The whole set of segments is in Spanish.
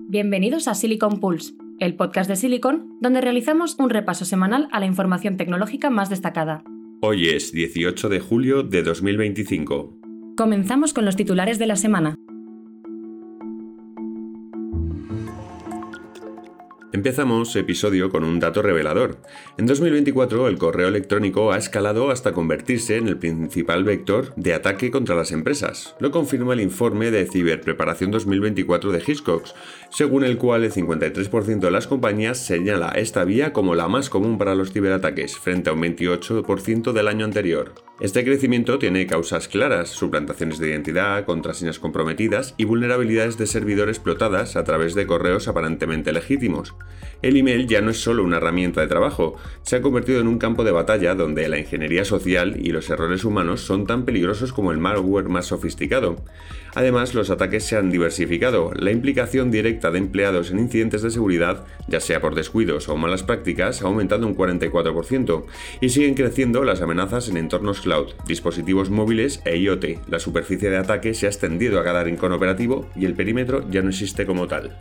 Bienvenidos a Silicon Pulse, el podcast de Silicon, donde realizamos un repaso semanal a la información tecnológica más destacada. Hoy es 18 de julio de 2025. Comenzamos con los titulares de la semana. Empezamos episodio con un dato revelador. En 2024 el correo electrónico ha escalado hasta convertirse en el principal vector de ataque contra las empresas. Lo confirma el informe de Ciberpreparación 2024 de Hiscox, según el cual el 53% de las compañías señala esta vía como la más común para los ciberataques, frente a un 28% del año anterior. Este crecimiento tiene causas claras: suplantaciones de identidad, contraseñas comprometidas y vulnerabilidades de servidor explotadas a través de correos aparentemente legítimos. El email ya no es solo una herramienta de trabajo, se ha convertido en un campo de batalla donde la ingeniería social y los errores humanos son tan peligrosos como el malware más sofisticado. Además, los ataques se han diversificado. La implicación directa de empleados en incidentes de seguridad, ya sea por descuidos o malas prácticas, ha aumentado un 44%, y siguen creciendo las amenazas en entornos cloud, dispositivos móviles e IoT. La superficie de ataque se ha extendido a cada rincón operativo y el perímetro ya no existe como tal.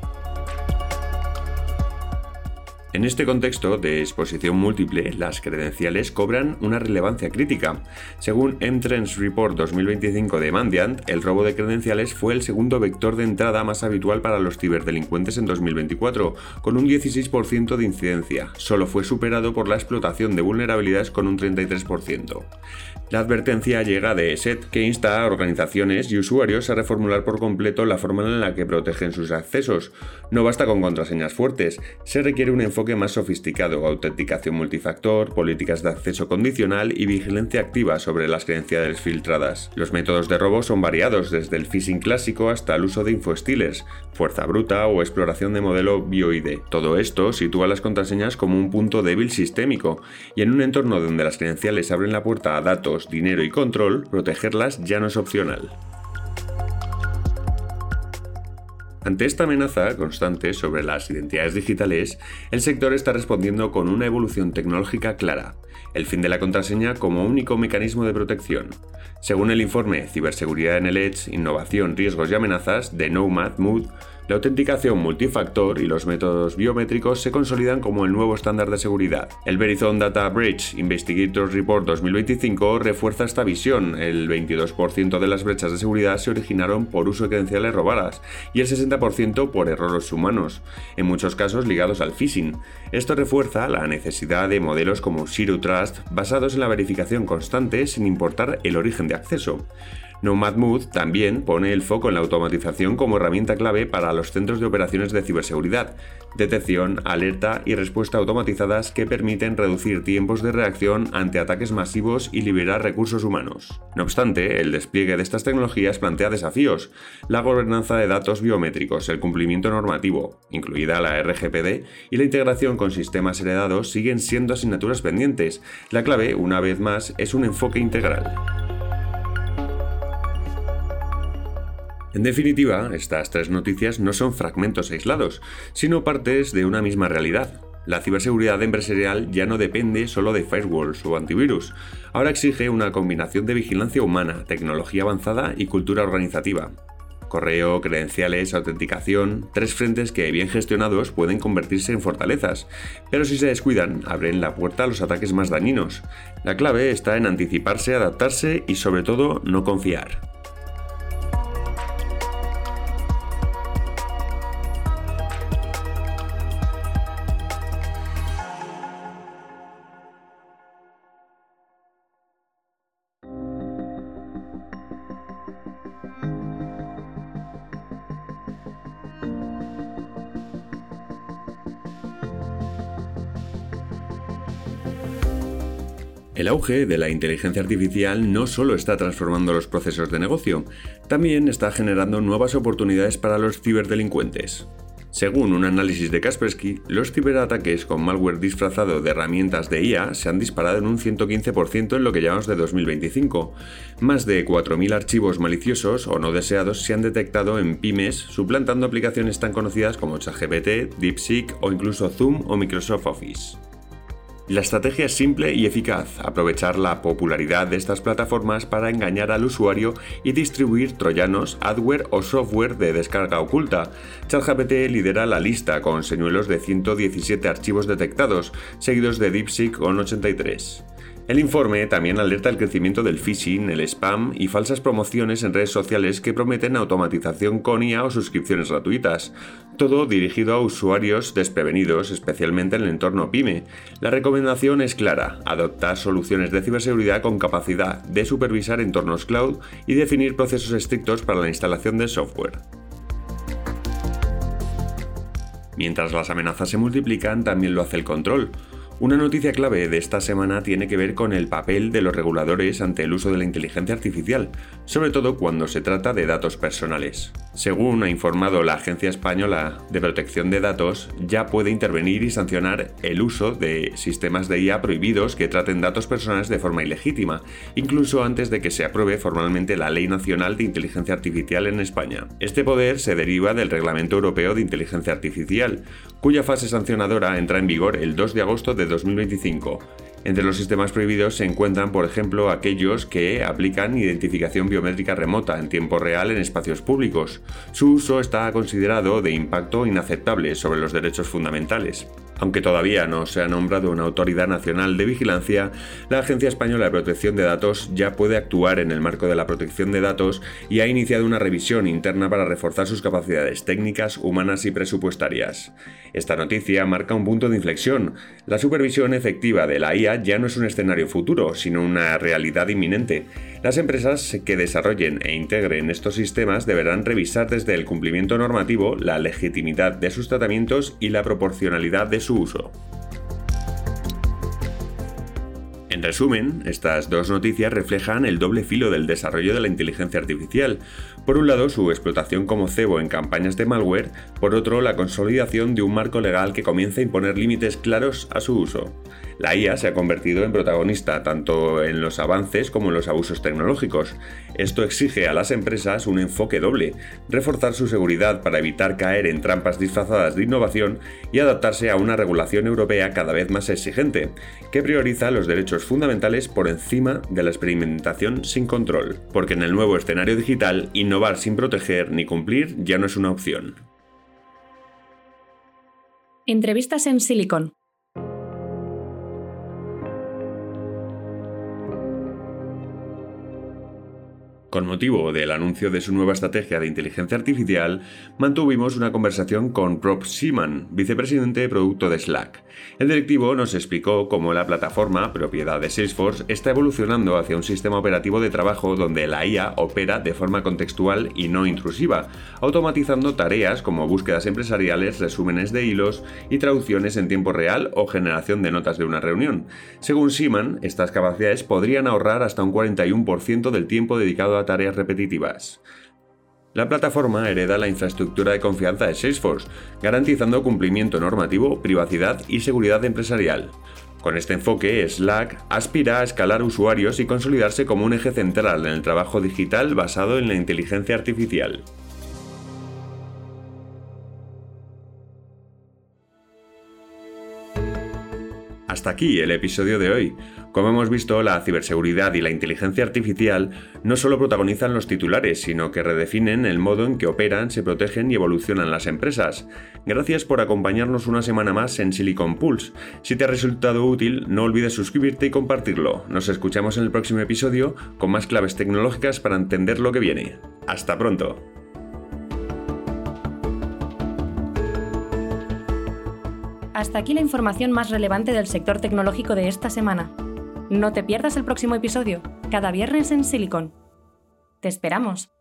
En este contexto de exposición múltiple, las credenciales cobran una relevancia crítica. Según Entrance Report 2025 de Mandiant, el robo de credenciales fue el segundo vector de entrada más habitual para los ciberdelincuentes en 2024, con un 16% de incidencia. Solo fue superado por la explotación de vulnerabilidades con un 33%. La advertencia llega de ESET, que insta a organizaciones y usuarios a reformular por completo la forma en la que protegen sus accesos. No basta con contraseñas fuertes, se requiere un enfoque más sofisticado: autenticación multifactor, políticas de acceso condicional y vigilancia activa sobre las credenciales filtradas. Los métodos de robo son variados, desde el phishing clásico hasta el uso de infostealers, fuerza bruta o exploración de modelo BioID. Todo esto sitúa las contraseñas como un punto débil sistémico, y en un entorno donde las credenciales abren la puerta a datos, dinero y control, protegerlas ya no es opcional. Ante esta amenaza constante sobre las identidades digitales, el sector está respondiendo con una evolución tecnológica clara: el fin de la contraseña como único mecanismo de protección. Según el informe Ciberseguridad en el Edge, Innovación, Riesgos y Amenazas de Nomad Mood, la autenticación multifactor y los métodos biométricos se consolidan como el nuevo estándar de seguridad. El Verizon Data Breach Investigators Report 2025 refuerza esta visión. El 22% de las brechas de seguridad se originaron por uso de credenciales robadas y el 60% por errores humanos, en muchos casos ligados al phishing. Esto refuerza la necesidad de modelos como Zero Trust, basados en la verificación constante sin importar el origen de acceso. Nomad Mood también pone el foco en la automatización como herramienta clave para los centros de operaciones de ciberseguridad: detección, alerta y respuesta automatizadas que permiten reducir tiempos de reacción ante ataques masivos y liberar recursos humanos. No obstante, el despliegue de estas tecnologías plantea desafíos: la gobernanza de datos biométricos, el cumplimiento normativo, incluida la RGPD, y la integración con sistemas heredados siguen siendo asignaturas pendientes. La clave, una vez más, es un enfoque integral. En definitiva, estas tres noticias no son fragmentos aislados, sino partes de una misma realidad. La ciberseguridad empresarial ya no depende solo de firewalls o antivirus. Ahora exige una combinación de vigilancia humana, tecnología avanzada y cultura organizativa. Correo, credenciales, autenticación, tres frentes que, bien gestionados, pueden convertirse en fortalezas, pero si se descuidan, abren la puerta a los ataques más dañinos. La clave está en anticiparse, adaptarse y, sobre todo, no confiar. El auge de la inteligencia artificial no solo está transformando los procesos de negocio, también está generando nuevas oportunidades para los ciberdelincuentes. Según un análisis de Kaspersky, los ciberataques con malware disfrazado de herramientas de IA se han disparado en un 115% en lo que llevamos de 2025. Más de 4.000 archivos maliciosos o no deseados se han detectado en pymes, suplantando aplicaciones tan conocidas como ChatGPT, DeepSeek o incluso Zoom o Microsoft Office. La estrategia es simple y eficaz: aprovechar la popularidad de estas plataformas para engañar al usuario y distribuir troyanos, adware o software de descarga oculta. ChatGPT lidera la lista con señuelos de 117 archivos detectados, seguidos de DeepSeek con 83. El informe también alerta el crecimiento del phishing, el spam y falsas promociones en redes sociales que prometen automatización con IA o suscripciones gratuitas. Todo dirigido a usuarios desprevenidos, especialmente en el entorno PYME. La recomendación es clara: adoptar soluciones de ciberseguridad con capacidad de supervisar entornos cloud y definir procesos estrictos para la instalación de software. Mientras las amenazas se multiplican, también lo hace el control. Una noticia clave de esta semana tiene que ver con el papel de los reguladores ante el uso de la inteligencia artificial, sobre todo cuando se trata de datos personales. Según ha informado la Agencia Española de Protección de Datos, ya puede intervenir y sancionar el uso de sistemas de IA prohibidos que traten datos personales de forma ilegítima, incluso antes de que se apruebe formalmente la Ley Nacional de Inteligencia Artificial en España. Este poder se deriva del Reglamento Europeo de Inteligencia Artificial, cuya fase sancionadora entra en vigor el 2 de agosto de 2025. Entre los sistemas prohibidos se encuentran, por ejemplo, aquellos que aplican identificación biométrica remota en tiempo real en espacios públicos. Su uso está considerado de impacto inaceptable sobre los derechos fundamentales. Aunque todavía no se ha nombrado una autoridad nacional de vigilancia, la Agencia Española de Protección de Datos ya puede actuar en el marco de la protección de datos y ha iniciado una revisión interna para reforzar sus capacidades técnicas, humanas y presupuestarias. Esta noticia marca un punto de inflexión. La supervisión efectiva de la IA ya no es un escenario futuro, sino una realidad inminente. Las empresas que desarrollen e integren estos sistemas deberán revisar desde el cumplimiento normativo, la legitimidad de sus tratamientos y la proporcionalidad de su uso. En resumen, estas dos noticias reflejan el doble filo del desarrollo de la inteligencia artificial. Por un lado, su explotación como cebo en campañas de malware; por otro, la consolidación de un marco legal que comienza a imponer límites claros a su uso. La IA se ha convertido en protagonista tanto en los avances como en los abusos tecnológicos. Esto exige a las empresas un enfoque doble: reforzar su seguridad para evitar caer en trampas disfrazadas de innovación y adaptarse a una regulación europea cada vez más exigente, que prioriza los derechos fundamentales por encima de la experimentación sin control. Porque en el nuevo escenario digital, innovar sin proteger ni cumplir ya no es una opción. Entrevistas en Silicon. Con motivo del anuncio de su nueva estrategia de inteligencia artificial, mantuvimos una conversación con Rob Seaman, vicepresidente de producto de Slack. El directivo nos explicó cómo la plataforma, propiedad de Salesforce, está evolucionando hacia un sistema operativo de trabajo donde la IA opera de forma contextual y no intrusiva, automatizando tareas como búsquedas empresariales, resúmenes de hilos y traducciones en tiempo real o generación de notas de una reunión. Según Seaman, estas capacidades podrían ahorrar hasta un 41% del tiempo dedicado a tareas repetitivas. La plataforma hereda la infraestructura de confianza de Salesforce, garantizando cumplimiento normativo, privacidad y seguridad empresarial. Con este enfoque, Slack aspira a escalar usuarios y consolidarse como un eje central en el trabajo digital basado en la inteligencia artificial. Hasta aquí el episodio de hoy. Como hemos visto, la ciberseguridad y la inteligencia artificial no solo protagonizan los titulares, sino que redefinen el modo en que operan, se protegen y evolucionan las empresas. Gracias por acompañarnos una semana más en Silicon Pulse. Si te ha resultado útil, no olvides suscribirte y compartirlo. Nos escuchamos en el próximo episodio con más claves tecnológicas para entender lo que viene. ¡Hasta pronto! Hasta aquí la información más relevante del sector tecnológico de esta semana. No te pierdas el próximo episodio, cada viernes en Silicon. ¡Te esperamos!